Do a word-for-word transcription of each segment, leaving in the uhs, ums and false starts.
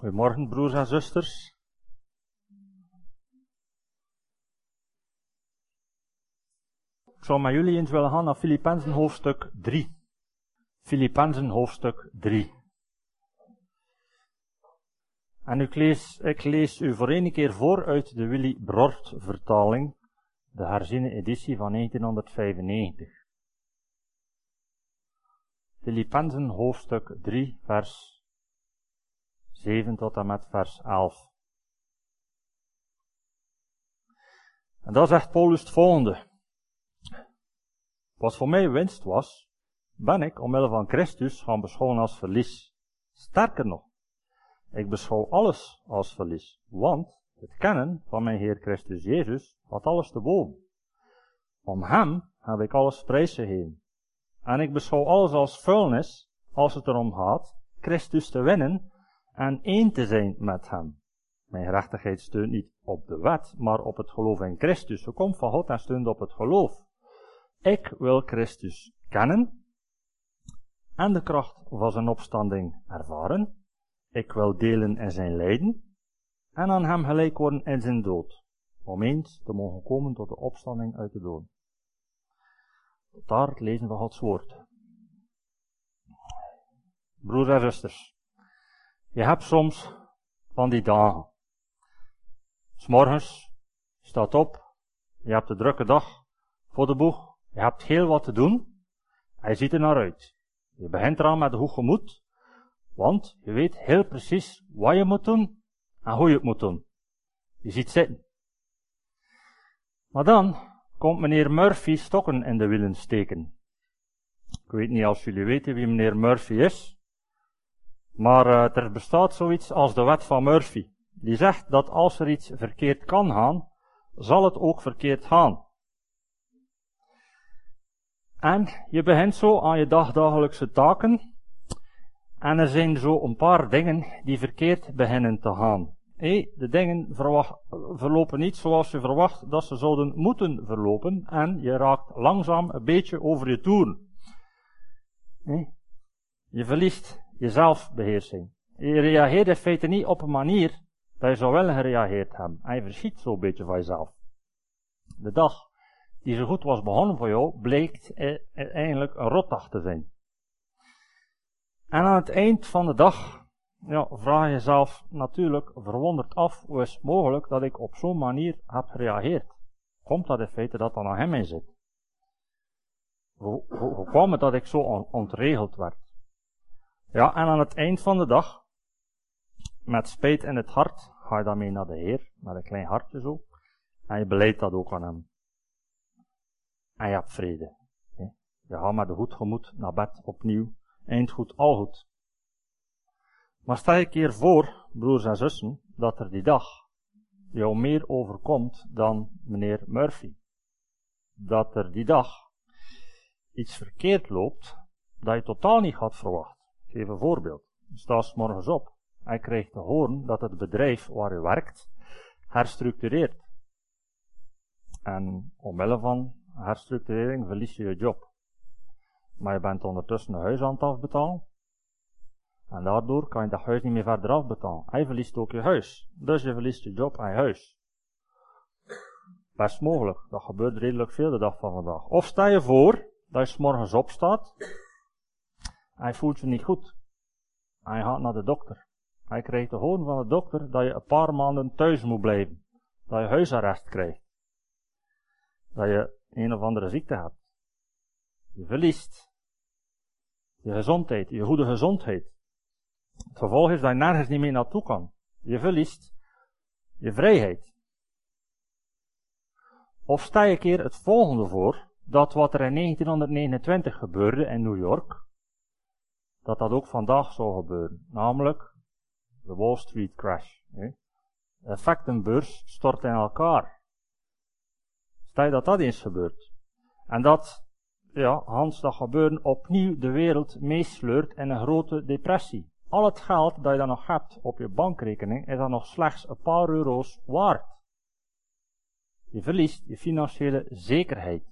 Goedemorgen, broers en zusters. Ik zou met jullie eens willen gaan naar Filippenzen hoofdstuk drie. Filippenzen hoofdstuk drie. En ik lees, ik lees u voor één keer voor uit de Willy Brort vertaling, de herziene editie van negentienhonderdvijfennegentig. Filippenzen hoofdstuk drie, vers zeven tot en met vers elf. En dan zegt Paulus het volgende. Wat voor mij winst was, ben ik omwille van Christus gaan beschouwen als verlies. Sterker nog, ik beschouw alles als verlies, want het kennen van mijn Heer Christus Jezus had alles te boven. Om hem heb ik alles prijsgegeven. En ik beschouw alles als vuilnis, als het erom gaat Christus te winnen en één te zijn met hem. Mijn gerechtigheid steunt niet op de wet, maar op het geloof in Christus. Ze komt van God en steunt op het geloof. Ik wil Christus kennen en de kracht van zijn opstanding ervaren. Ik wil delen in zijn lijden en aan hem gelijk worden in zijn dood, om eens te mogen komen tot de opstanding uit de dood. Tot daar het lezen van Gods woord. Broers en zusters, je hebt soms van die dagen. 'S Morgens, je staat op, je hebt een drukke dag voor de boeg, je hebt heel wat te doen en je ziet er naar uit. Je begint eraan met een goed gemoed, want je weet heel precies wat je moet doen en hoe je het moet doen. Je ziet zitten. Maar dan komt meneer Murphy stokken in de wielen steken. Ik weet niet of jullie weten wie meneer Murphy is, maar uh, er bestaat zoiets als de wet van Murphy. Die zegt dat als er iets verkeerd kan gaan, zal het ook verkeerd gaan. En je begint zo aan je dagdagelijkse taken. En er zijn zo een paar dingen die verkeerd beginnen te gaan. Hey, de dingen verwacht, verlopen niet zoals je verwacht dat ze zouden moeten verlopen. En je raakt langzaam een beetje over je toeren. Hey, je verliest je zelfbeheersing. Je reageert in feite niet op een manier dat je zou willen gereageerd hebben. En je verschiet zo'n beetje van jezelf. De dag die zo goed was begonnen voor jou, bleek eigenlijk een rotdag te zijn. En aan het eind van de dag, ja, vraag je jezelf natuurlijk verwonderd af, hoe is het mogelijk dat ik op zo'n manier heb gereageerd? Komt dat in feite dat er aan hem in zit? Hoe, hoe, hoe kwam het dat ik zo on, ontregeld werd? Ja, en aan het eind van de dag, met spijt in het hart, ga je dan mee naar de Heer, met een klein hartje zo, en je beleidt dat ook aan hem. En je hebt vrede. Je gaat met een goed gemoed naar bed opnieuw, eind goed, al goed. Maar stel je keer voor, broers en zussen, dat er die dag jou meer overkomt dan meneer Murphy. Dat er die dag iets verkeerd loopt, dat je totaal niet had verwacht. Ik geef een voorbeeld. Je staat 's morgens op en je krijgt te horen dat het bedrijf waar je werkt herstructureert. En omwille van herstructurering verlies je je job. Maar je bent ondertussen een huis aan het afbetalen. En daardoor kan je dat huis niet meer verder afbetalen. En je verliest ook je huis. Dus je verliest je job en je huis. Best mogelijk. Dat gebeurt redelijk veel de dag van vandaag. Of stel je voor dat je 's morgens opstaat en je voelt je niet goed. En je gaat naar de dokter. En je krijgt te horen van de dokter dat je een paar maanden thuis moet blijven. Dat je huisarrest krijgt. Dat je een of andere ziekte hebt. Je verliest je gezondheid, je goede gezondheid. Het gevolg is dat je nergens niet meer naartoe kan. Je verliest je vrijheid. Of stel je een keer het volgende voor, dat wat er in negentienhonderdnegenentwintig gebeurde in New York, dat dat ook vandaag zou gebeuren. Namelijk de Wall Street crash. De effectenbeurs stort in elkaar. Stel je dat dat eens gebeurt. En dat, ja, Hans, dat gebeuren opnieuw de wereld meesleurt in een grote depressie. Al het geld dat je dan nog hebt op je bankrekening, is dan nog slechts een paar euro's waard. Je verliest je financiële zekerheid.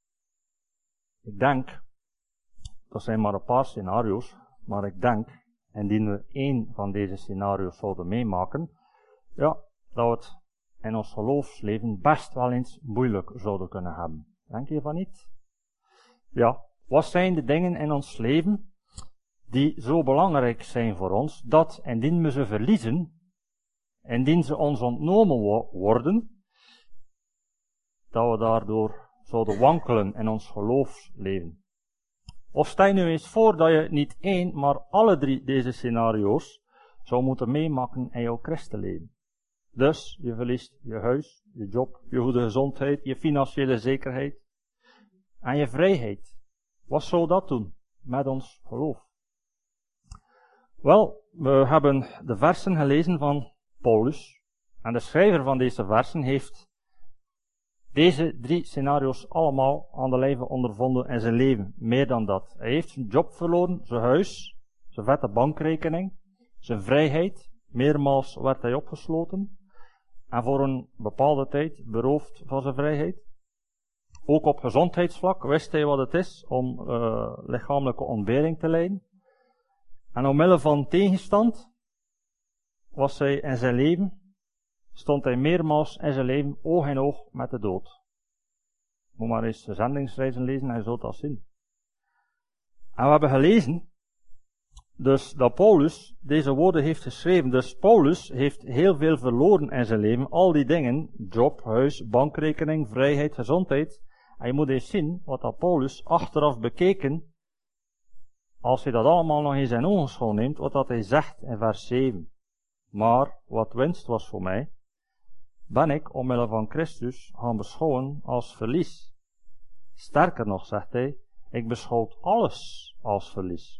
Ik denk, dat zijn maar een paar scenario's, maar ik denk indien we één van deze scenario's zouden meemaken, ja, dat we het in ons geloofsleven best wel eens moeilijk zouden kunnen hebben. Denk je van niet? Ja, wat zijn de dingen in ons leven die zo belangrijk zijn voor ons, dat indien we ze verliezen, indien ze ons ontnomen wo- worden, dat we daardoor zouden wankelen in ons geloofsleven? Of stel je nu eens voor dat je niet één, maar alle drie deze scenario's zou moeten meemaken in jouw christenleven. Dus, je verliest je huis, je job, je goede gezondheid, je financiële zekerheid en je vrijheid. Wat zou dat doen met ons geloof? Wel, we hebben de versen gelezen van Paulus. En de schrijver van deze versen heeft deze drie scenario's allemaal aan de lijve ondervonden in zijn leven. Meer dan dat. Hij heeft zijn job verloren, zijn huis, zijn vette bankrekening, zijn vrijheid. Meermaals werd hij opgesloten. En voor een bepaalde tijd beroofd van zijn vrijheid. Ook op gezondheidsvlak wist hij wat het is om uh, lichamelijke ontbering te lijden. En omwille van tegenstand was hij in zijn leven, stond hij meermaals in zijn leven oog in oog met de dood. Moet maar eens de zendingsreizen lezen en je zult dat zien. En we hebben gelezen, dus dat Paulus deze woorden heeft geschreven. Dus Paulus heeft heel veel verloren in zijn leven. Al die dingen, job, huis, bankrekening, vrijheid, gezondheid. En je moet eens zien wat dat Paulus achteraf bekeken, als je dat allemaal nog eens in ogenschouw neemt, wat dat hij zegt in vers zeven. Maar wat winst was voor mij, ben ik omwille van Christus gaan beschouwen als verlies. Sterker nog, zegt hij, ik beschouw alles als verlies.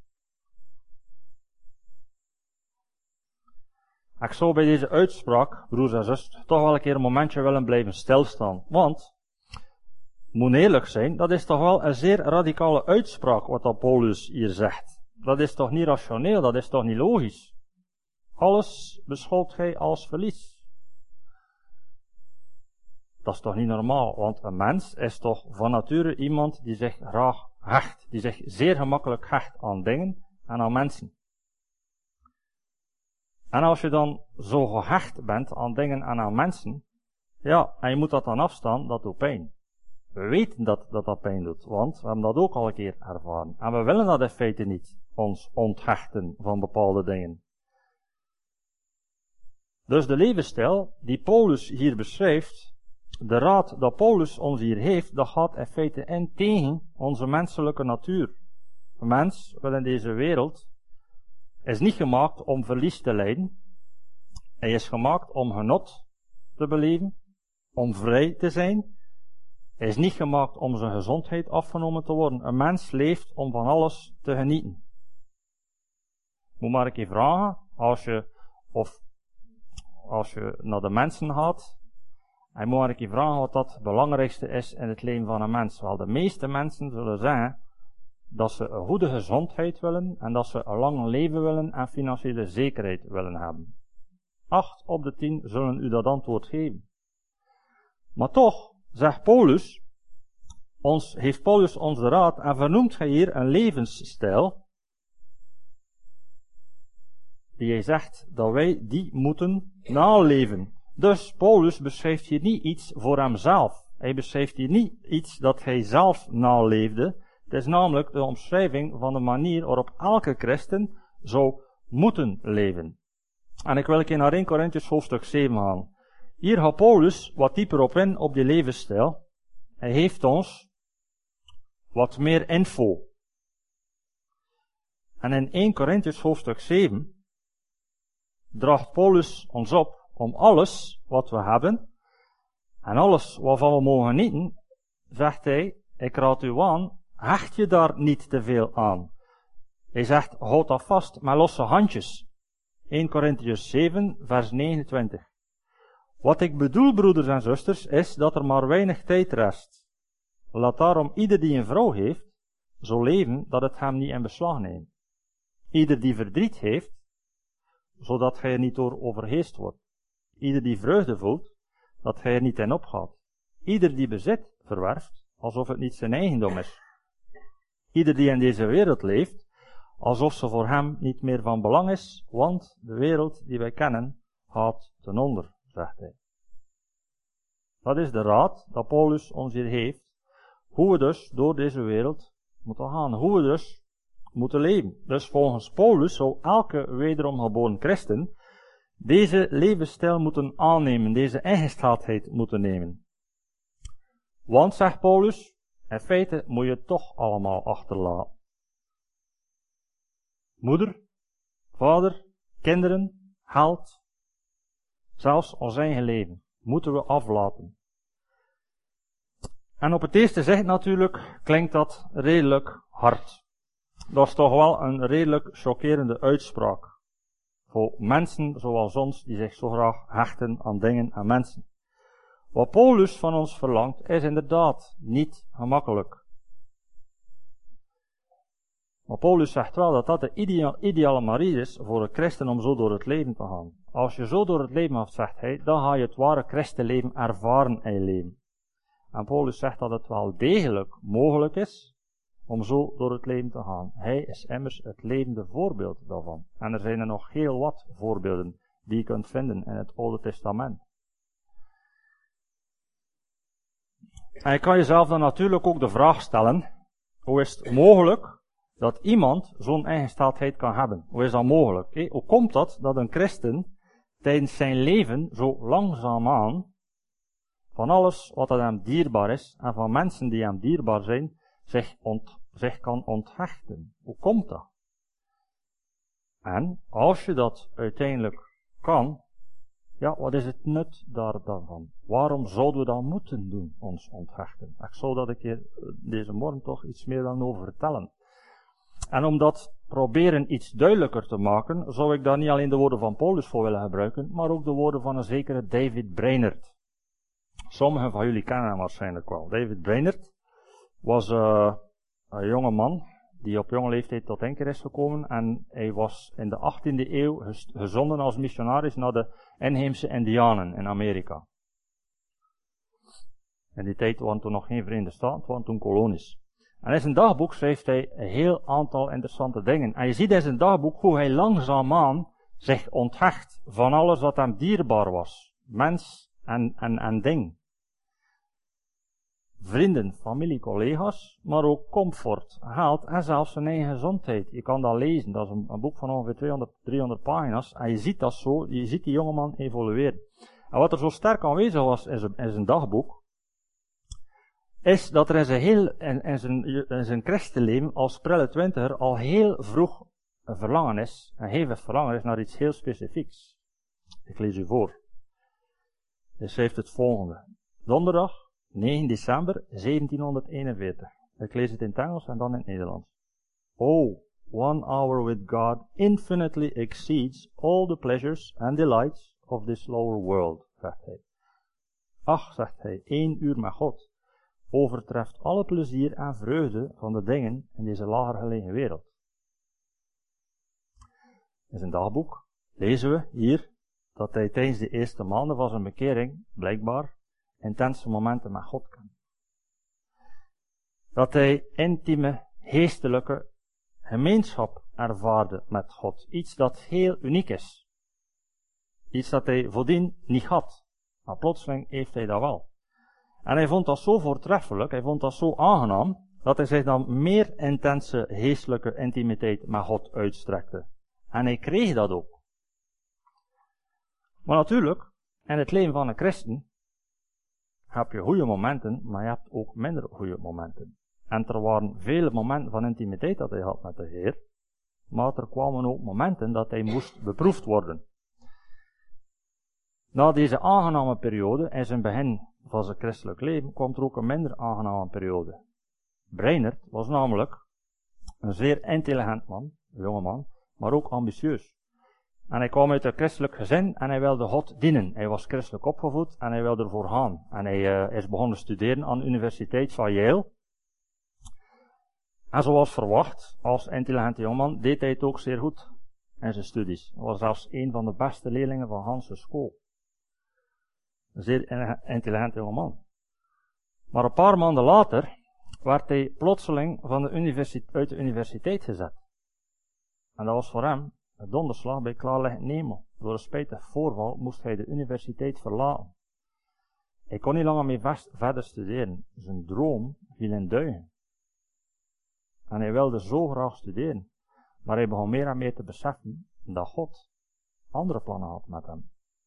Ik zou bij deze uitspraak, broers en zusters, toch wel een keer een momentje willen blijven stilstaan. Want, moet eerlijk zijn, dat is toch wel een zeer radicale uitspraak wat dat Paulus hier zegt. Dat is toch niet rationeel, dat is toch niet logisch. Alles beschouwt gij als verlies. Dat is toch niet normaal, want een mens is toch van nature iemand die zich graag hecht, die zich zeer gemakkelijk hecht aan dingen en aan mensen. En als je dan zo gehecht bent aan dingen en aan mensen, ja, en je moet dat dan afstaan, dat doet pijn. We weten dat, dat dat pijn doet, want we hebben dat ook al een keer ervaren. En we willen dat in feite niet, ons onthechten van bepaalde dingen. Dus de levensstijl die Paulus hier beschrijft, de raad dat Paulus ons hier heeft, dat gaat in feite in tegen onze menselijke natuur. Een mens wil in deze wereld is niet gemaakt om verlies te lijden. Hij is gemaakt om genot te beleven, om vrij te zijn. Hij is niet gemaakt om zijn gezondheid afgenomen te worden. Een mens leeft om van alles te genieten. Moet maar een keer vragen, als je, of als je naar de mensen gaat, en moet maar een keer vragen wat dat het belangrijkste is in het leven van een mens. Wel, de meeste mensen zullen zeggen dat ze een goede gezondheid willen en dat ze een lang leven willen en financiële zekerheid willen hebben. Acht op de tien zullen u dat antwoord geven. Maar toch, zegt Paulus, ons, heeft Paulus ons de raad en vernoemt hij hier een levensstijl die hij zegt dat wij die moeten naleven. Dus Paulus beschrijft hier niet iets voor hemzelf. Hij beschrijft hier niet iets dat hij zelf naleefde. Het is namelijk de omschrijving van de manier waarop elke christen zou moeten leven. En ik wil een keer naar Eerste Korintiërs hoofdstuk zeven gaan. Hier gaat Paulus wat dieper op in, op die levensstijl. Hij heeft ons wat meer info. En in Eerste Korintiërs hoofdstuk zeven draagt Paulus ons op om alles wat we hebben en alles waarvan we mogen genieten, zegt hij, ik raad u aan, hecht je daar niet te veel aan. Hij zegt, houd dat vast met losse handjes. Eerste Korintiërs zeven, vers negenentwintig. Wat ik bedoel, broeders en zusters, is dat er maar weinig tijd rest. Laat daarom ieder die een vrouw heeft, zo leven dat het hem niet in beslag neemt. Ieder die verdriet heeft, zodat gij er niet door overheerst wordt. Ieder die vreugde voelt, dat hij er niet in opgaat. Ieder die bezit verwerft, alsof het niet zijn eigendom is. Ieder die in deze wereld leeft, alsof ze voor hem niet meer van belang is, want de wereld die wij kennen gaat ten onder, zegt hij. Dat is de raad dat Paulus ons hier heeft, hoe we dus door deze wereld moeten gaan, hoe we dus moeten leven. Dus volgens Paulus zou elke wederom geboren christen deze levensstijl moeten aannemen, deze ingesteldheid moeten nemen. Want, zegt Paulus, in feite moet je het toch allemaal achterlaten. Moeder, vader, kinderen, geld, zelfs ons eigen leven, moeten we aflaten. En op het eerste zicht natuurlijk klinkt dat redelijk hard. Dat is toch wel een redelijk chockerende uitspraak. Voor mensen zoals ons, die zich zo graag hechten aan dingen en mensen. Wat Paulus van ons verlangt, is inderdaad niet gemakkelijk. Maar Paulus zegt wel dat dat de idea- ideale manier is voor een christen om zo door het leven te gaan. Als je zo door het leven gaat, zegt hij, dan ga je het ware christenleven ervaren in je leven. En Paulus zegt dat het wel degelijk mogelijk is om zo door het leven te gaan. Hij is immers het levende voorbeeld daarvan. En er zijn er nog heel wat voorbeelden die je kunt vinden in het Oude Testament. En je kan jezelf dan natuurlijk ook de vraag stellen, hoe is het mogelijk dat iemand zo'n ingesteldheid kan hebben? Hoe is dat mogelijk? Hé, hoe komt dat dat een christen tijdens zijn leven zo langzaamaan van alles wat hem dierbaar is en van mensen die hem dierbaar zijn, zich, ont, zich kan onthechten? Hoe komt dat? En als je dat uiteindelijk kan, ja, wat is het nut daar dan van? Waarom zouden we dat moeten doen, ons onthechten? Ik zou dat ik hier deze morgen toch iets meer willen over vertellen. En om dat proberen iets duidelijker te maken, zou ik daar niet alleen de woorden van Paulus voor willen gebruiken, maar ook de woorden van een zekere David Brainerd. Sommigen van jullie kennen hem waarschijnlijk wel. David Brainerd was uh, een jonge man die op jonge leeftijd tot inkeer is gekomen en hij was in de achttiende eeuw gezonden als missionaris naar de inheemse Indianen in Amerika. In die tijd waren toen nog geen Verenigde Staten, het waren toen kolonies. En in zijn dagboek schrijft hij een heel aantal interessante dingen. En je ziet in zijn dagboek hoe hij langzaamaan zich onthecht van alles wat hem dierbaar was. Mens en, en, en ding. Vrienden, familie, collega's, maar ook comfort, geld en zelfs zijn eigen gezondheid. Je kan dat lezen, dat is een, een boek van ongeveer tweehonderd, driehonderd pagina's. En je ziet dat zo, je ziet die jongeman evolueren. En wat er zo sterk aanwezig was in zijn, in zijn dagboek, is dat er in zijn, heel, in, in zijn, in zijn christenleven als prille twintiger al heel vroeg een verlangen is, een hevig verlangen is naar iets heel specifieks. Ik lees u voor. Hij schrijft het volgende. Donderdag, negen december zeventienhonderdeenenveertig. Ik lees het in het Engels en dan in het Nederlands. Oh, one hour with God infinitely exceeds all the pleasures and delights of this lower world, zegt hij. Ach, zegt hij, één uur met God overtreft alle plezier en vreugde van de dingen in deze lager gelegen wereld. In zijn dagboek lezen we hier dat hij tijdens de eerste maanden van zijn bekering, blijkbaar, intense momenten met God kent. Dat hij intieme, geestelijke gemeenschap ervaarde met God. Iets dat heel uniek is. Iets dat hij voordien niet had. Maar plotseling heeft hij dat wel. En hij vond dat zo voortreffelijk, hij vond dat zo aangenaam, dat hij zich dan meer intense geestelijke intimiteit met God uitstrekte. En hij kreeg dat ook. Maar natuurlijk, in het leven van een christen, heb je goede momenten, maar je hebt ook minder goede momenten. En er waren vele momenten van intimiteit dat hij had met de Heer, maar er kwamen ook momenten dat hij moest beproefd worden. Na deze aangename periode, in zijn begin van zijn christelijk leven, kwam er ook een minder aangename periode. Brainerd was namelijk een zeer intelligent man, een jonge man, maar ook ambitieus. En hij kwam uit een christelijk gezin en hij wilde God dienen. Hij was christelijk opgevoed en hij wilde ervoor gaan. En hij uh, is begonnen studeren aan de Universiteit van Yale. En zoals verwacht, als intelligente jongeman, deed hij het ook zeer goed in zijn studies. Hij was zelfs een van de beste leerlingen van Hans' school. Een zeer intelligente jongeman. Maar een paar maanden later werd hij plotseling van de universiteit, uit de universiteit gezet. En dat was voor hem een donderslag bij klaarliggend Nemo. Door een spijtig voorval moest hij de universiteit verlaten. Hij kon niet langer meer vast, verder studeren. Zijn droom viel in duigen. En hij wilde zo graag studeren. Maar hij begon meer en meer te beseffen dat God andere plannen had met hem.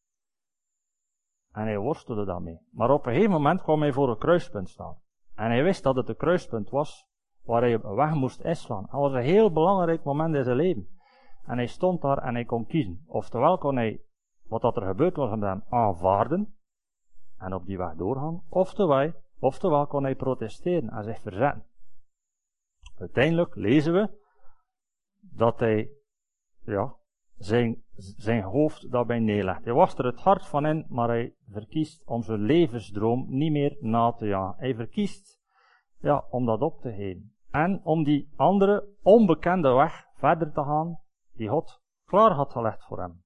En hij worstelde daarmee. Maar op een gegeven moment kwam hij voor een kruispunt staan. En hij wist dat het een kruispunt was waar hij op een weg moest inslaan. Dat was een heel belangrijk moment in zijn leven. En hij stond daar en hij kon kiezen. Oftewel kon hij wat dat er gebeurd was met hem aanvaarden en op die weg doorgaan. Oftewel, oftewel kon hij protesteren en zich verzetten. Uiteindelijk lezen we dat hij ja, zijn, zijn hoofd daarbij neerlegt. Hij was er het hart van in, maar hij verkiest om zijn levensdroom niet meer na te jagen. Hij verkiest ja, om dat op te geven. En om die andere onbekende weg verder te gaan die God klaar had gelegd voor hem.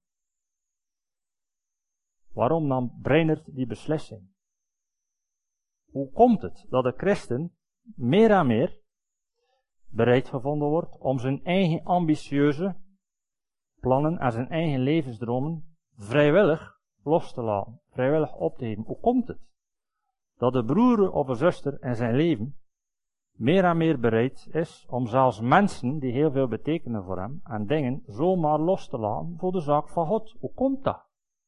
Waarom nam Breinert die beslissing? Hoe komt het dat de christen meer en meer bereid gevonden wordt om zijn eigen ambitieuze plannen en zijn eigen levensdromen vrijwillig los te laten, vrijwillig op te geven? Hoe komt het dat de broer of een zuster in zijn leven meer en meer bereid is om zelfs mensen die heel veel betekenen voor hem en dingen zomaar los te laten voor de zaak van God? Hoe komt dat?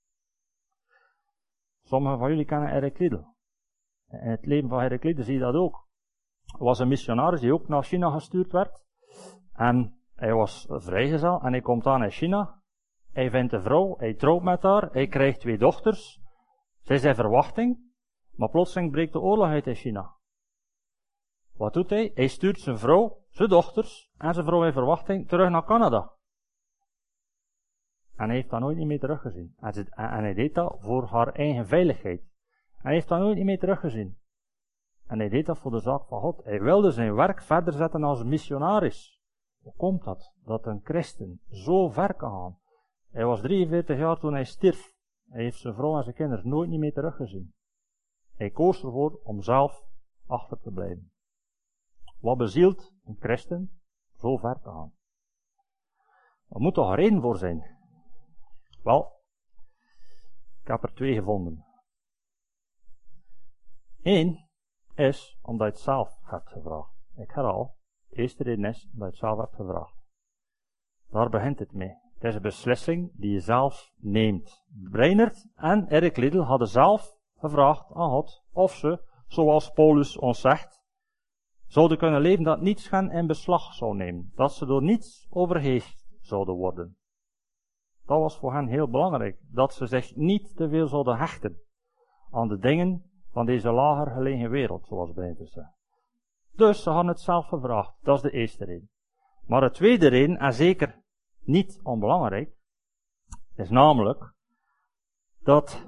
Sommigen van jullie kennen Eric Liddell. In het leven van Eric Liddell zie je dat ook. Hij was een missionaris die ook naar China gestuurd werd. En hij was vrijgezel en hij komt aan in China. Hij vindt een vrouw, hij trouwt met haar, hij krijgt twee dochters. Zij zijn verwachting, maar plotseling breekt de oorlog uit in China. Wat doet hij? Hij stuurt zijn vrouw, zijn dochters en zijn vrouw in verwachting terug naar Canada. En hij heeft dat nooit niet meer teruggezien. En, ze, en, en hij deed dat voor haar eigen veiligheid. En hij heeft dat nooit niet meer teruggezien. En hij deed dat voor de zaak van God. Hij wilde zijn werk verder zetten als missionaris. Hoe komt dat? Dat een christen zo ver kan gaan. Hij was drieënveertig jaar toen hij stierf. Hij heeft zijn vrouw en zijn kinderen nooit niet meer teruggezien. Hij koos ervoor om zelf achter te blijven. Wat bezielt een christen zo ver te gaan? Er moet toch een reden voor zijn? Wel, ik heb er twee gevonden. Eén is omdat je het zelf hebt gevraagd. Ik herhaal, de eerste reden is omdat je het zelf hebt gevraagd. Daar begint het mee. Het is een beslissing die je zelf neemt. Breinert en Eric Liddell hadden zelf gevraagd aan God of ze, zoals Paulus ons zegt, zouden kunnen leven dat niets hen in beslag zou nemen. Dat ze door niets overheerst zouden worden. Dat was voor hen heel belangrijk. Dat ze zich niet te veel zouden hechten aan de dingen van deze lager gelegen wereld, zoals Breinert zegt. Dus ze hadden het zelf gevraagd. Dat is de eerste reden. Maar de tweede reden, en zeker niet onbelangrijk, is namelijk dat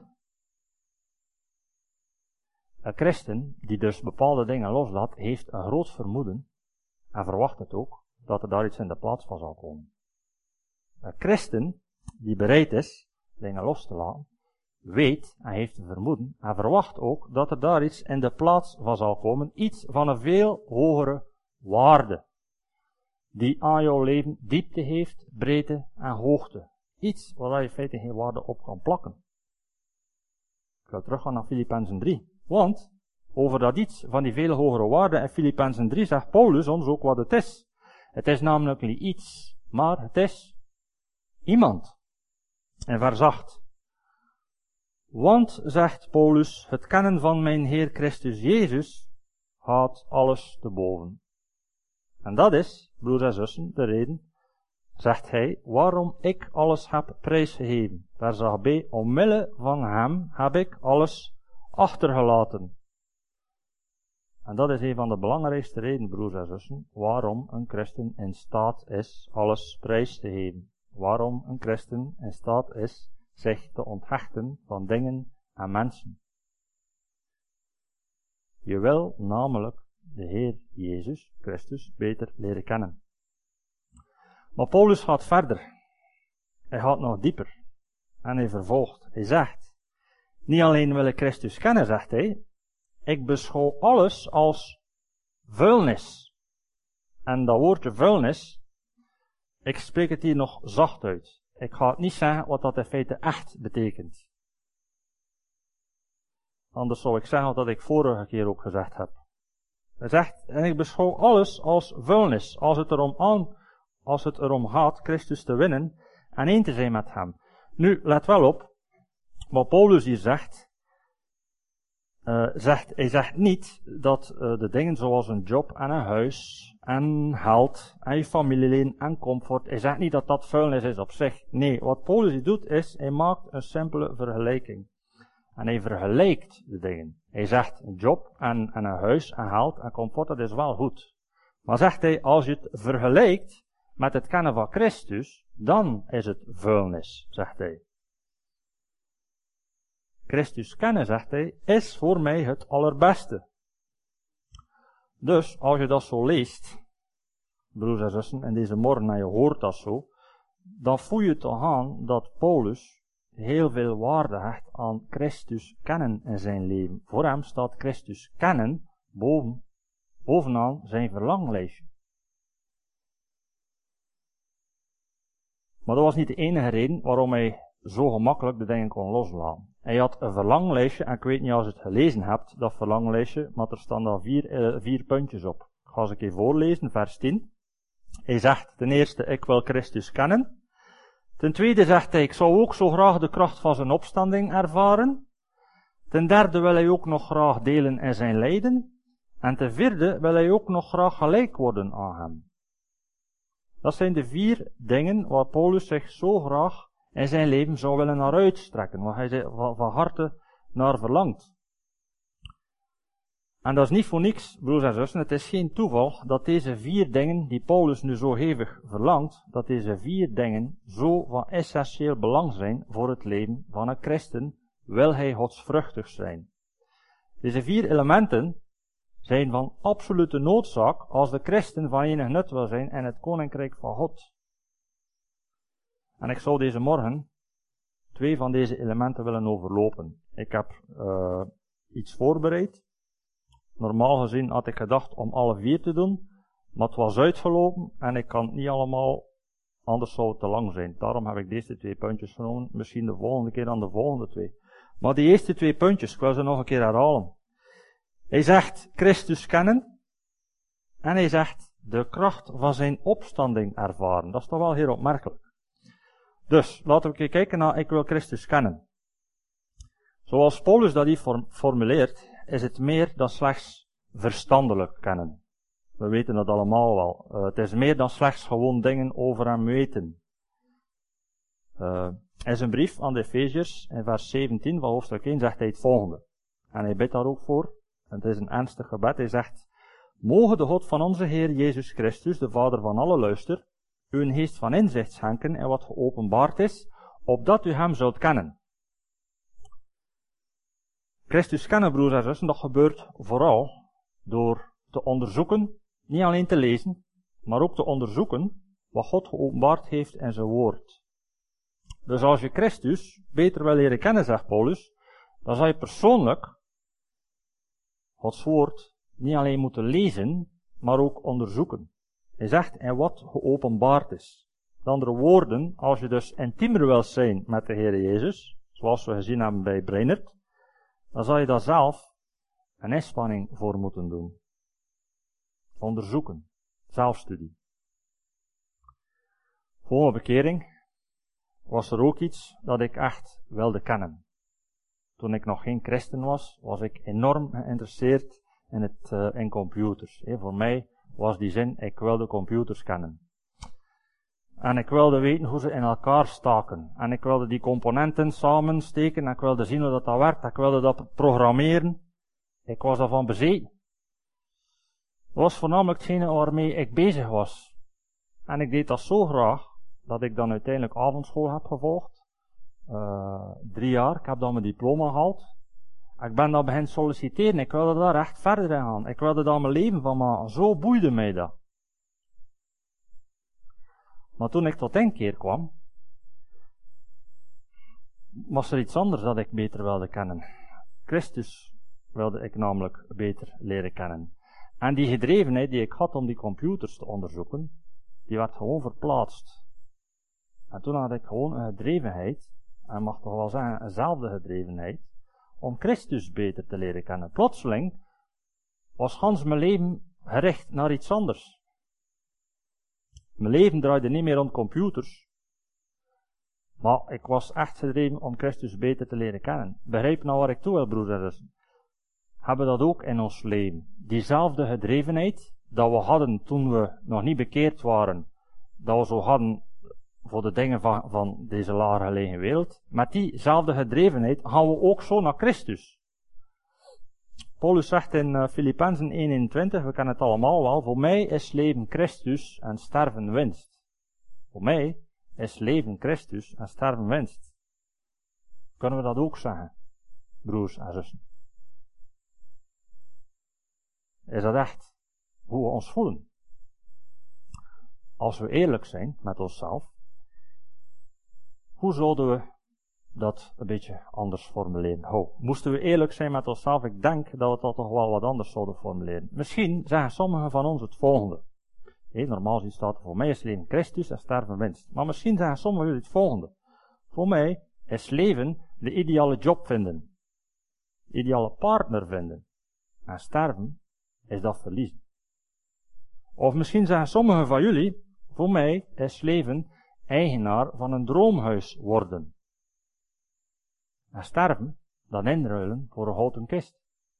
een christen, die dus bepaalde dingen loslaat, heeft een groot vermoeden, en verwacht het ook, dat er daar iets in de plaats van zal komen. Een christen, die bereid is dingen los te laten, weet en heeft een vermoeden, en verwacht ook dat er daar iets in de plaats van zal komen, iets van een veel hogere waarde, die aan jouw leven diepte heeft, breedte en hoogte. Iets waar je in feite geen waarde op kan plakken. Ik ga teruggaan naar Filippenzen drie. Want, over dat iets van die veel hogere waarde in Filippenzen drie zegt Paulus ons ook wat het is. Het is namelijk niet iets, maar het is iemand. En vers acht. Want, zegt Paulus, het kennen van mijn Heer Christus Jezus gaat alles te boven. En dat is, broers en zussen, de reden, zegt hij, waarom ik alles heb prijsgegeven. Vers acht b, omwille van hem heb ik alles achtergelaten. En dat is een van de belangrijkste redenen, broers en zussen, waarom een christen in staat is alles prijs te geven. Waarom een christen in staat is zich te onthechten van dingen en mensen. Je wil namelijk de Heer Jezus Christus beter leren kennen. Maar Paulus gaat verder. Hij gaat nog dieper. En hij vervolgt. Hij zegt, niet alleen wil ik Christus kennen, zegt hij, ik beschouw alles als vuilnis. En dat woordje vuilnis Ik spreek het hier nog zacht uit. Ik ga het niet zeggen wat dat in feite echt betekent. Anders zou ik zeggen wat ik vorige keer ook gezegd heb. Hij zegt, en ik beschouw alles als vuilnis, als het erom aan, als het erom gaat Christus te winnen en één te zijn met hem. Nu, let wel op, wat Paulus hier zegt, uh, zegt hij zegt niet dat uh, de dingen zoals een job en een huis en geld en je familieleden en comfort, hij zegt niet dat dat vuilnis is op zich. Nee, wat Paulus hier doet is, hij maakt een simpele vergelijking. En hij vergelijkt de dingen. Hij zegt, een job en, en een huis en geld en comfort, dat is wel goed. Maar zegt hij, als je het vergelijkt met het kennen van Christus, dan is het vuilnis, zegt hij. Christus kennen, zegt hij, is voor mij het allerbeste. Dus, als je dat zo leest, broers en zussen, en deze morgen en je hoort dat zo, dan voel je toch aan dat Paulus heel veel waarde hecht aan Christus kennen in zijn leven. Voor hem staat Christus kennen boven, bovenaan zijn verlanglijstje. Maar dat was niet de enige reden waarom hij zo gemakkelijk de dingen kon loslaten. Hij had een verlanglijstje, en ik weet niet als je het gelezen hebt, dat verlanglijstje, maar er staan daar vier, eh, vier puntjes op. Ik ga ze een keer voorlezen, vers tien. Hij zegt ten eerste, ik wil Christus kennen. Ten tweede zegt hij, ik zou ook zo graag de kracht van zijn opstanding ervaren. Ten derde wil hij ook nog graag delen in zijn lijden. En ten vierde wil hij ook nog graag gelijk worden aan hem. Dat zijn de vier dingen waar Paulus zich zo graag in zijn leven zou willen naar uitstrekken, waar hij van, van harte naar verlangt. En dat is niet voor niks, broers en zussen, het is geen toeval dat deze vier dingen die Paulus nu zo hevig verlangt, dat deze vier dingen zo van essentieel belang zijn voor het leven van een christen, wil hij godsvruchtig zijn. Deze vier elementen zijn van absolute noodzaak als de christen van enig nut wil zijn in het koninkrijk van God. En ik zou deze morgen twee van deze elementen willen overlopen. Ik heb uh, iets voorbereid. Normaal gezien had ik gedacht om alle vier te doen, maar het was uitgelopen en ik kan het niet allemaal, anders zou het te lang zijn. Daarom heb ik deze twee puntjes genomen, misschien de volgende keer dan de volgende twee. Maar die eerste twee puntjes, ik wil ze nog een keer herhalen. Hij zegt Christus kennen en hij zegt de kracht van zijn opstanding ervaren. Dat is toch wel heel opmerkelijk. Dus, laten we kijken naar ik wil Christus kennen. Zoals Paulus dat hier formuleert, is het meer dan slechts verstandelijk kennen. We weten dat allemaal wel. Uh, het is meer dan slechts gewoon dingen over hem weten. Uh, in zijn brief aan de Efeziërs, in vers zeventien van hoofdstuk één, zegt hij het volgende. En hij bidt daar ook voor. En het is een ernstig gebed. Hij zegt, moge de God van onze Heer Jezus Christus, de Vader van alle luister, u een geest van inzicht schenken in wat geopenbaard is, opdat u hem zult kennen. Christus kennen, broers en zussen, dat gebeurt vooral door te onderzoeken, niet alleen te lezen, maar ook te onderzoeken wat God geopenbaard heeft in zijn woord. Dus als je Christus beter wil leren kennen, zegt Paulus, dan zal je persoonlijk Gods woord niet alleen moeten lezen, maar ook onderzoeken. Hij zegt in wat geopenbaard is. Met andere woorden, als je dus intiemer wilt zijn met de Heer Jezus, zoals we gezien hebben bij Breinert, dan zal je daar zelf een inspanning voor moeten doen. Onderzoeken. Zelfstudie. Voor mijn bekering was er ook iets dat ik echt wilde kennen. Toen ik nog geen christen was, was ik enorm geïnteresseerd in, het, uh, in computers. He, voor mij was die zin, ik wilde computers kennen. En ik wilde weten hoe ze in elkaar staken. En ik wilde die componenten samensteken. En ik wilde zien hoe dat, dat werkt. Ik wilde dat programmeren. Ik was daarvan bezeten. Dat was voornamelijk hetgene waarmee ik bezig was. En ik deed dat zo graag, dat ik dan uiteindelijk avondschool heb gevolgd. Uh, drie jaar. Ik heb dan mijn diploma gehaald. Ik ben dan beginnen solliciteren. Ik wilde daar echt verder in gaan. Ik wilde daar mijn leven van maken. Zo boeide mij dat. Maar toen ik tot inkeer kwam, was er iets anders dat ik beter wilde kennen. Christus wilde ik namelijk beter leren kennen. En die gedrevenheid die ik had om die computers te onderzoeken, die werd gewoon verplaatst. En toen had ik gewoon een gedrevenheid, en mag toch wel zeggen eenzelfde gedrevenheid, om Christus beter te leren kennen. Plotseling was gans mijn leven gericht naar iets anders. Mijn leven draaide niet meer rond computers, maar ik was echt gedreven om Christus beter te leren kennen. Begrijp nou waar ik toe wil, broers en zussen? Hebben dat ook in ons leven? Diezelfde gedrevenheid dat we hadden toen we nog niet bekeerd waren, dat we zo hadden voor de dingen van, van deze lager gelegen wereld. Met diezelfde gedrevenheid gaan we ook zo naar Christus. Paulus zegt in uh, Filippenzen één eenentwintig, we kennen het allemaal wel, voor mij is leven Christus en sterven winst. Voor mij is leven Christus en sterven winst. Kunnen we dat ook zeggen, broers en zussen? Is dat echt hoe we ons voelen? Als we eerlijk zijn met onszelf, hoe zouden we dat een beetje anders formuleren? Oh, moesten we eerlijk zijn met onszelf, ik denk dat we dat toch wel wat anders zouden formuleren. Misschien zeggen sommigen van ons het volgende. Hey, normaal gezien staat er, voor mij is leven Christus en sterven winst. Maar misschien zeggen sommigen jullie het volgende. Voor mij is leven de ideale job vinden. De ideale partner vinden. En sterven is dat verliezen. Of misschien zeggen sommigen van jullie, voor mij is leven eigenaar van een droomhuis worden. En sterven, dan inruilen voor een houten kist.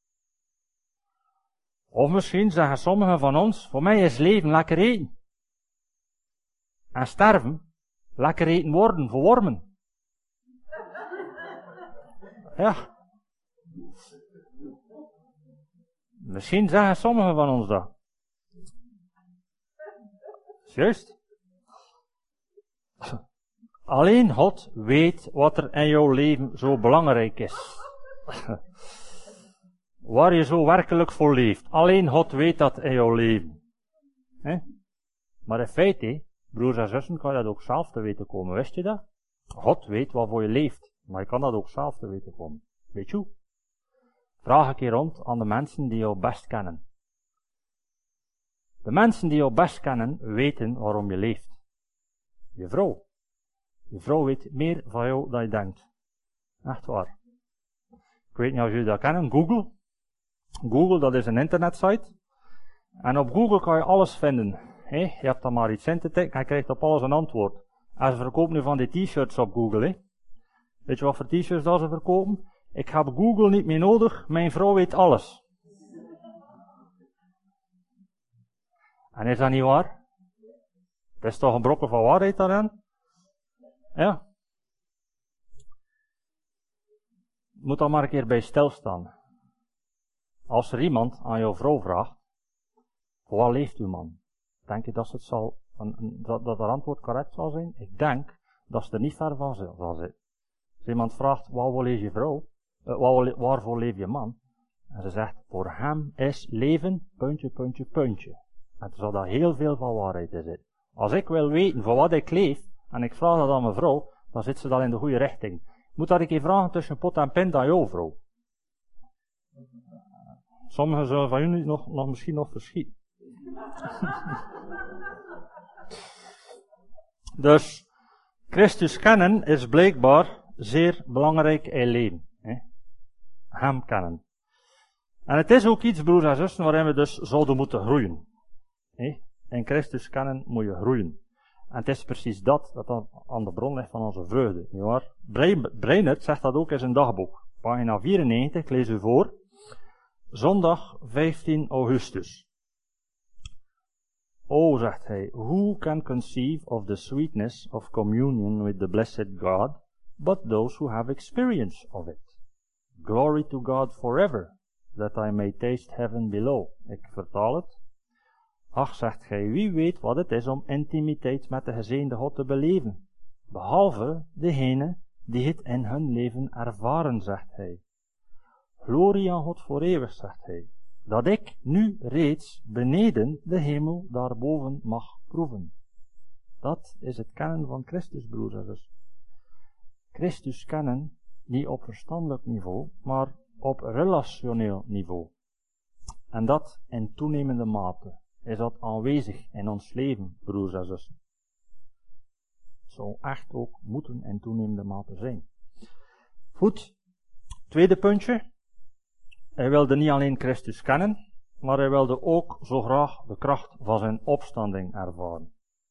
Of misschien zeggen sommigen van ons, voor mij is leven lekker eten. En sterven, lekker eten worden voor wormen. Ja. Misschien zeggen sommigen van ons dat. Is juist. Alleen God weet wat er in jouw leven zo belangrijk is. Waar je zo werkelijk voor leeft. Alleen God weet dat in jouw leven. He? Maar in feite, broers en zussen, kan je dat ook zelf te weten komen. Wist je dat? God weet waarvoor je leeft. Maar je kan dat ook zelf te weten komen. Weet je hoe? Vraag een keer rond aan de mensen die jou best kennen. De mensen die jou best kennen, weten waarom je leeft. Je vrouw. Je vrouw weet meer van jou dan je denkt. Echt waar. Ik weet niet of jullie dat kennen. Google. Google, dat is een internetsite. En op Google kan je alles vinden. He, je hebt dan maar iets in te tikken en je krijgt op alles een antwoord. En ze verkopen nu van die t-shirts op Google. He. Weet je wat voor t-shirts dat ze verkopen? Ik heb Google niet meer nodig, mijn vrouw weet alles. En is dat niet waar? Het is toch een brokje van waarheid daarin? Ja. Moet dan maar een keer bij stilstaan. Als er iemand aan jouw vrouw vraagt, voor wat leeft uw man? Denk je dat, het zal, dat, dat het antwoord correct zal zijn? Ik denk dat ze er niet ver van zal zitten. Als iemand vraagt, waarvoor leeft je vrouw? Uh, waarvoor leeft je man? En ze zegt, voor hem is leven, puntje, puntje, puntje. En er zal daar heel veel van waarheid in zitten. Als ik wil weten voor wat ik leef, en ik vraag dat aan mijn vrouw, dan zit ze dan in de goede richting. Moet dat ik je vragen tussen pot en pint aan jouw vrouw? Sommigen zullen van jullie nog, nog misschien nog verschieten. Dus, Christus kennen is blijkbaar zeer belangrijk in leven. Hè? Hem kennen. En het is ook iets, broers en zussen, waarin we dus zouden moeten groeien. Hè? In Christus kennen moet je groeien. En het is precies dat, dat dan aan de bron ligt van onze vreugde. Nietwaar? Breinert zegt dat ook in zijn dagboek. Pagina vierennegentig, ik lees u voor. Zondag vijftien augustus. O, zegt hij, who can conceive of the sweetness of communion with the blessed God, but those who have experience of it? Glory to God forever, that I may taste heaven below. Ik vertaal het. Ach, zegt gij, wie weet wat het is om intimiteit met de gezeende God te beleven, behalve degene die het in hun leven ervaren, zegt hij. Glorie aan God voor eeuwig, zegt hij, dat ik nu reeds beneden de hemel daarboven mag proeven. Dat is het kennen van Christus, broers en zussen. Christus kennen, niet op verstandelijk niveau, maar op relationeel niveau. En dat in toenemende mate. Is dat aanwezig in ons leven, broers en zussen? Het zou echt ook moeten in toenemende mate zijn. Goed, tweede puntje. Hij wilde niet alleen Christus kennen, maar hij wilde ook zo graag de kracht van zijn opstanding ervaren.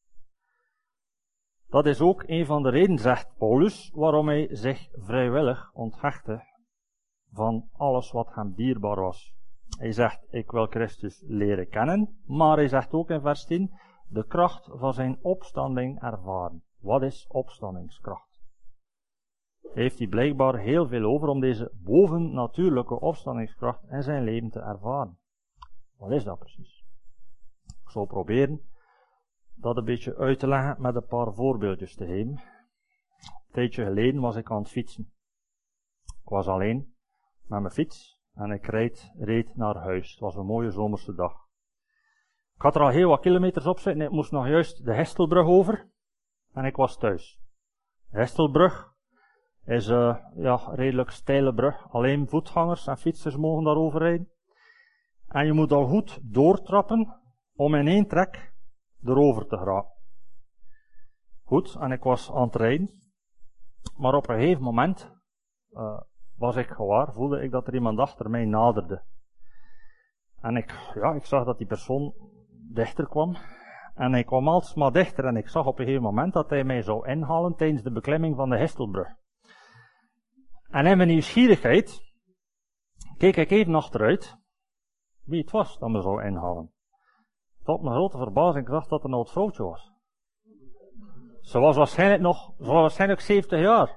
Dat is ook een van de redenen, zegt Paulus, waarom hij zich vrijwillig onthechtte van alles wat hem dierbaar was. Hij zegt, ik wil Christus leren kennen, maar hij zegt ook in vers tien, de kracht van zijn opstanding ervaren. Wat is opstandingskracht? Heeft hij blijkbaar heel veel over om deze bovennatuurlijke opstandingskracht in zijn leven te ervaren. Wat is dat precies? Ik zal proberen dat een beetje uit te leggen met een paar voorbeeldjes te geven. Een tijdje geleden was ik aan het fietsen. Ik was alleen met mijn fiets en ik reed, reed naar huis. Het was een mooie zomerse dag. Ik had er al heel wat kilometers op zitten. Ik moest nog juist de Hestelbrug over en ik was thuis. De Hestelbrug is een ja, redelijk steile brug. Alleen voetgangers en fietsers mogen daar overrijden. En je moet al goed doortrappen om in één trek erover te geraken. Goed, en ik was aan het rijden. Maar op een gegeven moment uh, was ik gewaar, voelde ik dat er iemand achter mij naderde. En ik, ja, ik zag dat die persoon dichter kwam. En hij kwam alsmaar dichter en ik zag op een gegeven moment dat hij mij zou inhalen tijdens de beklimming van de Hestelbrug. En in mijn nieuwsgierigheid keek ik even achteruit wie het was dat me zou inhalen. Tot mijn grote verbazing zag dat het een oud vrouwtje was. Ze was waarschijnlijk nog, ze was waarschijnlijk zeventig jaar.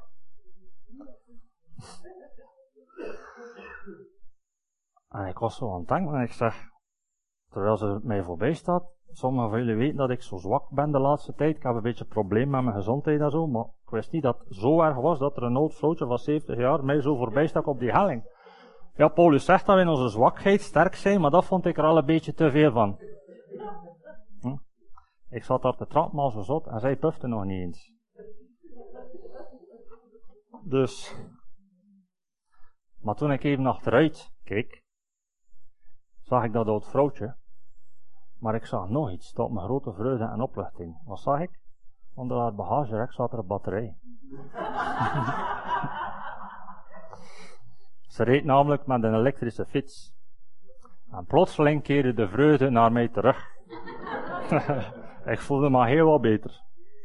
En ik was zo aan het denken en ik zeg, terwijl ze mij voorbij staat, sommigen van jullie weten dat ik zo zwak ben de laatste tijd. Ik heb een beetje een probleem met mijn gezondheid en zo, maar ik wist niet dat het zo erg was dat er een oud vrouwtje van zeventig jaar mij zo voorbij stak op die helling. Ja, Paulus zegt dat we in onze zwakheid sterk zijn, maar dat vond ik er al een beetje te veel van. Hm? Ik zat daar te trappen als een zot en zij pufte nog niet eens. Dus, maar toen ik even achteruit keek, zag ik dat oud vrouwtje, maar ik zag nog iets tot mijn grote vreugde en opluchting. Wat zag ik? Onder haar bagagerek zat er een batterij. Ze reed namelijk met een elektrische fiets. En plotseling keerde de vreugde naar mij terug. Ik voelde me heel wat beter.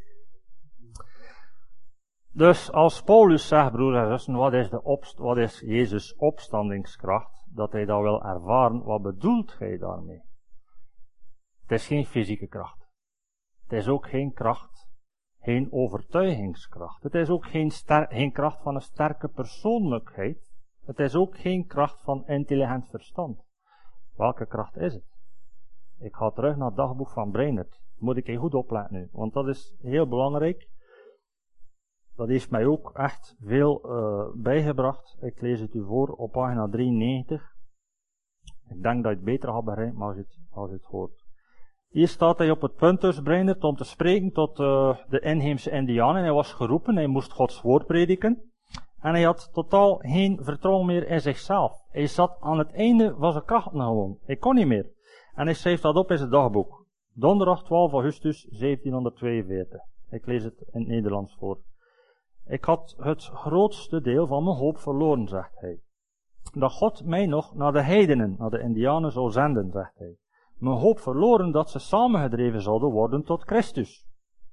Dus als Paulus zegt, broers en zussen, wat is, de opst- wat is Jezus' opstandingskracht? Dat hij dat wil ervaren, wat bedoelt hij daarmee? Het is geen fysieke kracht. Het is ook geen kracht, geen overtuigingskracht. Het is ook geen, ster- geen kracht van een sterke persoonlijkheid. Het is ook geen kracht van intelligent verstand. Welke kracht is het? Ik ga terug naar het dagboek van Breinert. Moet ik hier goed opletten nu, want dat is heel belangrijk. Dat heeft mij ook echt veel uh, bijgebracht. Ik lees het u voor op pagina drieënnegentig. Ik denk dat je het beter gaat begrijpen als je het, als je het hoort. Hier staat hij op het punt dus, Breinert, om te spreken tot uh, de inheemse Indianen. Hij was geroepen, hij moest Gods woord prediken. En hij had totaal geen vertrouwen meer in zichzelf. Hij zat aan het einde van zijn krachten gewoon. Hij kon niet meer. En hij schreef dat op in zijn dagboek. Donderdag twaalf augustus zeventienhonderdtweeënveertig. Ik lees het in het Nederlands voor. Ik had het grootste deel van mijn hoop verloren, zegt hij. Dat God mij nog naar de heidenen, naar de Indianen zou zenden, zegt hij. Mijn hoop verloren dat ze samengedreven zouden worden tot Christus.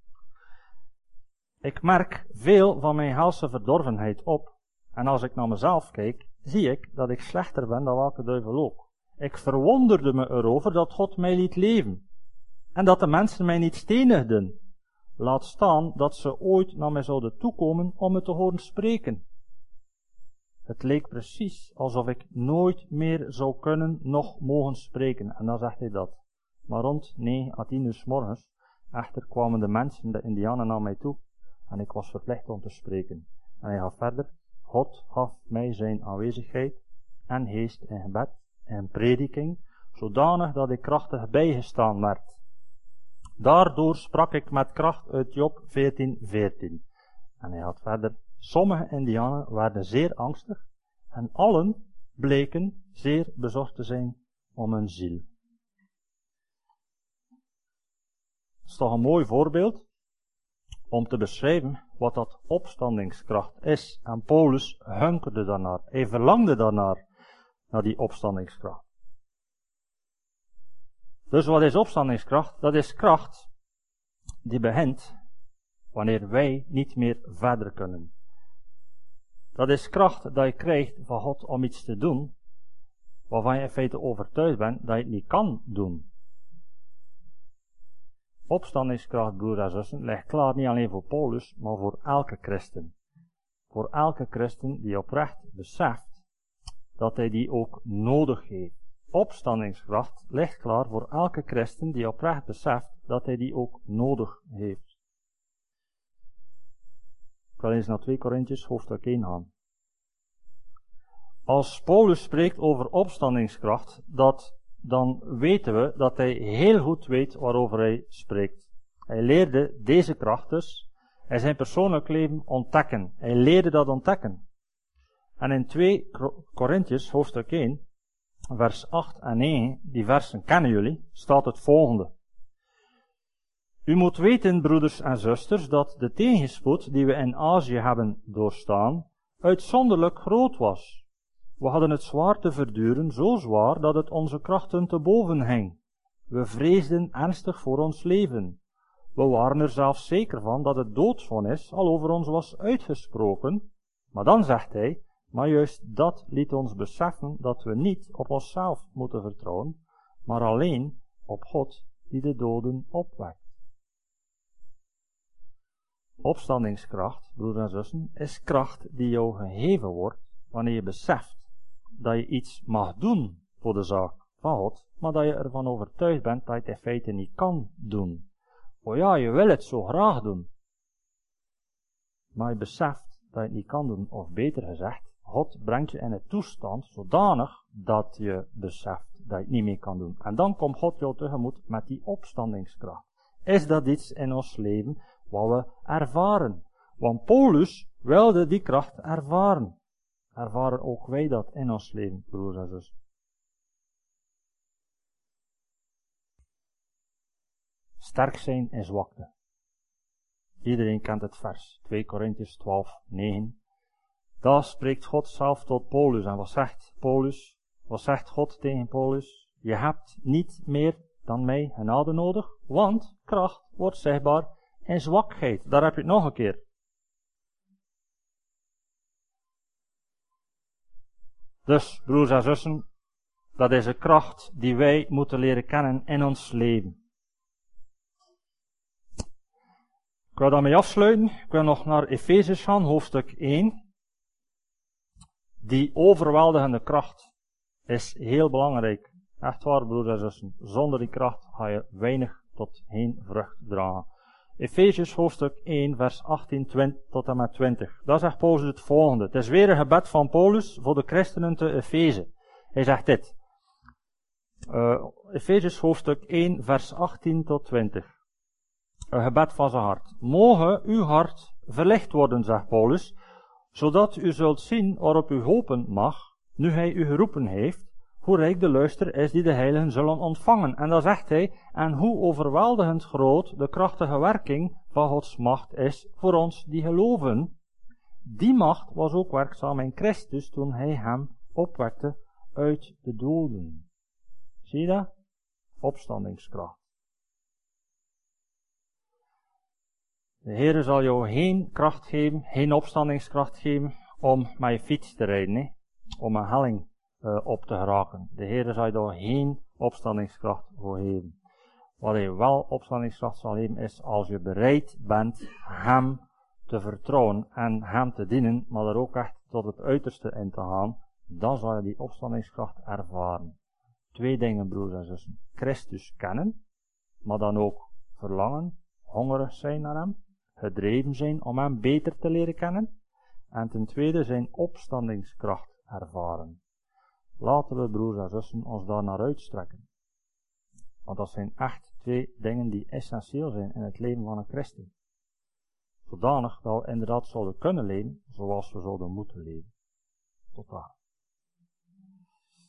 Ik merk veel van mijn helse verdorvenheid op. En als ik naar mezelf kijk, zie ik dat ik slechter ben dan welke duivel ook. Ik verwonderde me erover dat God mij liet leven. En dat de mensen mij niet stenigden. Laat staan dat ze ooit naar mij zouden toekomen om me te horen spreken. Het leek precies alsof ik nooit meer zou kunnen, nog mogen spreken. En dan zegt hij dat. Maar rond negen à tien uur 's morgens, echter kwamen de mensen, de Indianen, naar mij toe. En ik was verplicht om te spreken. En hij gaat verder. God gaf mij zijn aanwezigheid en geest in gebed en prediking, zodanig dat ik krachtig bijgestaan werd. Daardoor sprak ik met kracht uit Job veertien veertien. En hij gaat verder. Sommige Indianen werden zeer angstig en allen bleken zeer bezorgd te zijn om hun ziel. is toch een mooi voorbeeld om te beschrijven wat dat opstandingskracht is. En Paulus hunkerde daarnaar. Hij verlangde daarnaar, naar die opstandingskracht. Dus wat is opstandingskracht? Dat is kracht die begint wanneer wij niet meer verder kunnen. Dat is kracht dat je krijgt van God om iets te doen waarvan je in feite overtuigd bent dat je het niet kan doen. Opstandingskracht, broers en zussen, ligt klaar niet alleen voor Paulus, maar voor elke christen. Voor elke christen die oprecht beseft dat hij die ook nodig heeft. Opstandingskracht ligt klaar voor elke christen die oprecht beseft dat hij die ook nodig heeft. Ik wil eens naar twee Korintiërs hoofdstuk één gaan. Als Paulus spreekt over opstandingskracht, dat, dan weten we dat hij heel goed weet waarover hij spreekt. Hij leerde deze kracht dus in zijn persoonlijk leven ontdekken. Hij leerde dat ontdekken. En in twee Korintiërs hoofdstuk één, vers acht en negen, die versen kennen jullie, staat het volgende. U moet weten, broeders en zusters, dat de tegenspoed die we in Azië hebben doorstaan, uitzonderlijk groot was. We hadden het zwaar te verduren, zo zwaar dat het onze krachten te boven hing. We vreesden ernstig voor ons leven. We waren er zelfs zeker van dat het doodsvonnis al over ons was uitgesproken. Maar dan zegt hij, maar juist dat liet ons beseffen dat we niet op onszelf moeten vertrouwen, maar alleen op God die de doden opwekt. Opstandingskracht, broers en zussen, is kracht die jou gegeven wordt wanneer je beseft dat je iets mag doen voor de zaak van God, maar dat je ervan overtuigd bent dat je het in feite niet kan doen. Oh ja, je wil het zo graag doen, maar je beseft dat je het niet kan doen, of beter gezegd, God brengt je in een toestand zodanig dat je beseft dat je het niet meer kan doen. En dan komt God jou tegemoet met die opstandingskracht. Is dat iets in ons leven wat we ervaren? Want Paulus wilde die kracht ervaren. Ervaren ook wij dat in ons leven, broers en zussen. Sterk zijn in zwakte. Iedereen kent het vers, twee Korintiërs twaalf, negen. Daar spreekt God zelf tot Paulus. En wat zegt Paulus? Wat zegt God tegen Paulus? Je hebt niet meer dan mij genade nodig, want kracht wordt zichtbaar in zwakheid. Daar heb je het nog een keer. Dus, broers en zussen, dat is een kracht die wij moeten leren kennen in ons leven. Ik wil daarmee afsluiten. Ik wil nog naar Efezes gaan, hoofdstuk één. Die overweldigende kracht is heel belangrijk. Echt waar, broers en zussen. Zonder die kracht ga je weinig tot geen vrucht dragen. Efezes hoofdstuk één, vers achttien twintig, tot en met twintig. Daar zegt Paulus het volgende. Het is weer een gebed van Paulus voor de christenen te Efeze. Hij zegt dit. Uh, Efezes hoofdstuk één, vers achttien tot twintig. Een gebed van zijn hart. Mogen uw hart verlicht worden, zegt Paulus, zodat u zult zien waarop u hopen mag, nu hij u geroepen heeft, hoe rijk de luister is die de heiligen zullen ontvangen. En dan zegt hij, en hoe overweldigend groot de krachtige werking van Gods macht is voor ons die geloven. Die macht was ook werkzaam in Christus toen hij hem opwekte uit de doden. Zie je dat? Opstandingskracht. De Heer zal jou geen kracht geven, geen opstandingskracht geven om met je fiets te rijden, hè? Om een helling uh, op te geraken. De Heer zal je daar geen opstandingskracht voor geven. Wat hij wel opstandingskracht zal geven is als je bereid bent hem te vertrouwen en hem te dienen, maar er ook echt tot het uiterste in te gaan, dan zal je die opstandingskracht ervaren. Twee dingen, broers en zussen. Christus kennen, maar dan ook verlangen, hongerig zijn naar hem, gedreven zijn om hem beter te leren kennen, en ten tweede zijn opstandingskracht ervaren. Laten we, broers en zussen, ons daar naar uitstrekken. Want dat zijn echt twee dingen die essentieel zijn in het leven van een christen. Zodanig dat we inderdaad zouden kunnen leven zoals we zouden moeten leven. Tot daar.